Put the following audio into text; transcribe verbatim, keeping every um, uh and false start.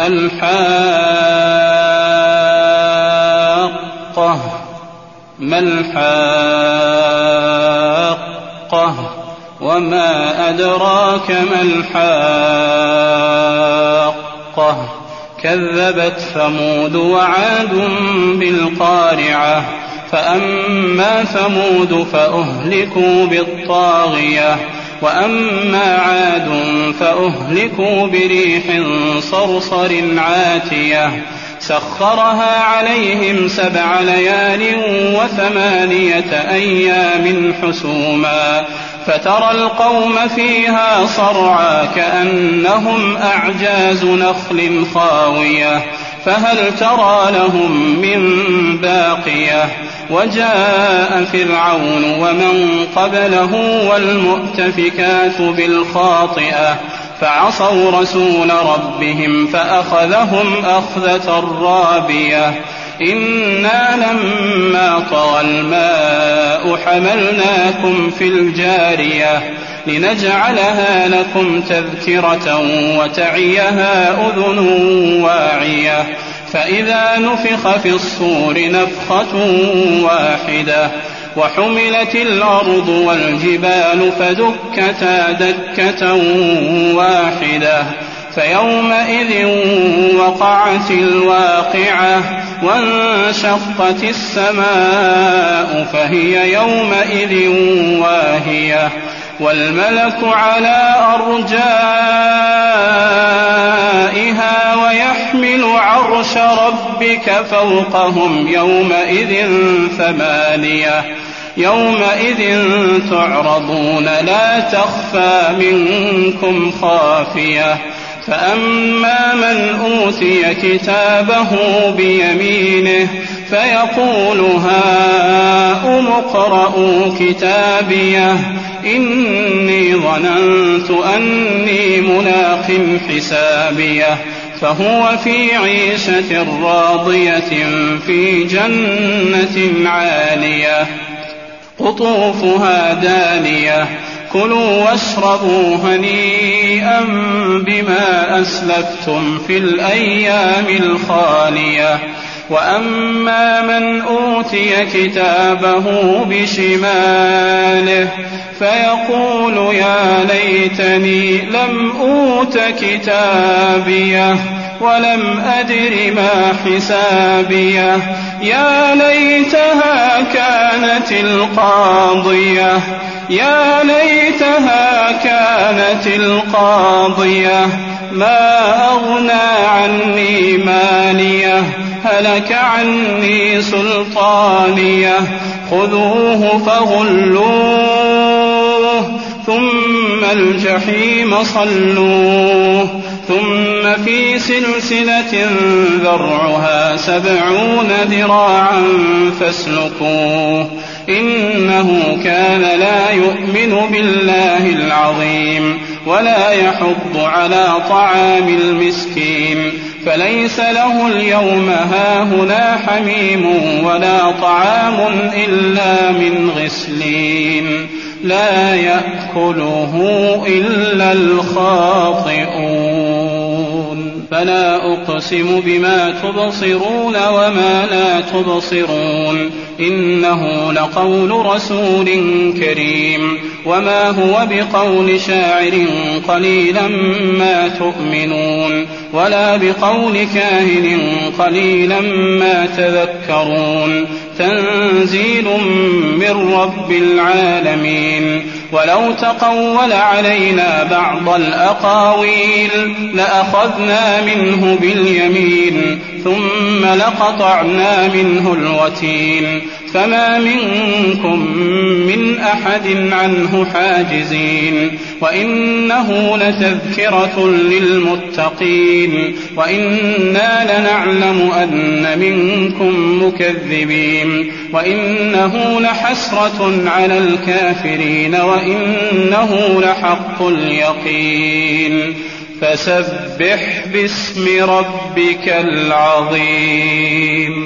الحاقة ما الحاقة وما أدراك ما الحاقة كذبت ثمود وعاد بالقارعة فأما ثمود فأهلكوا بالطاغية وأما عاد فأهلكوا بريح صرصر عاتية سخرها عليهم سبع ليال وثمانية أيام حسوما فترى القوم فيها صرعى كأنهم أعجاز نخل خاوية فهل ترى لهم من باقية وجاء فرعون ومن قبله والمؤتفكات بالخاطئة فعصوا رسول ربهم فأخذهم أخذة رابية إنا لما طغى الماء حملناكم في الجارية لنجعلها لكم تذكرة وتعيها أذن واعية فإذا نفخ في الصور نفخة واحدة وحملت الأرض والجبال فدكتا دكة واحدة فيومئذ وقعت الواقعة وانشقت السماء فهي يومئذ واهية والملك على أرجائها ويحمل عرش ربك فوقهم يومئذ ثمانية يومئذ تعرضون لا تخفى منكم خافية فأما من أوتي كتابه بيمينه فيقول هاؤم اقرءوا كتابيه إني ظننت أني ملاق حسابيه فهو في عيشة راضية في جنة عالية قطوفها دانية كلوا واشربوا هنيئا بما أسلفتم في الأيام الخالية وأما من أوتي كتابه بشماله فيقول يا ليتني لم أوت كتابيه ولم أدر ما حسابيه يا ليتها كانت القاضية يا ليتها كانت القاضية ما أغنى عني ماليه هلك عني سلطانيه خذوه فغلوه ثم الجحيم صلوه ثم في سلسلة ذرعها سبعون ذراعا فاسلكوه إنه كان لا يؤمن بالله العظيم ولا يحض على طعام المسكين فليس له اليوم هاهنا حميم ولا طعام إلا من غسلين لا يأكله إلا الخاطئون فلا أقسم بما تبصرون وما لا تبصرون إنه لقول رسول كريم وما هو بقول شاعر قليلا ما تؤمنون ولا بقول كاهن قليلا ما تذكرون تنزيل من رب العالمين ولو تقول علينا بعض الأقاويل لأخذنا منه باليمين ثم لقطعنا منه الوتين فما منكم من أحد عنه حاجزين وإنه لتذكرة للمتقين وإنا لنعلم أن منكم مكذبين وإنه لحسرة على الكافرين وإنه لحق اليقين فسبح باسم ربك العظيم.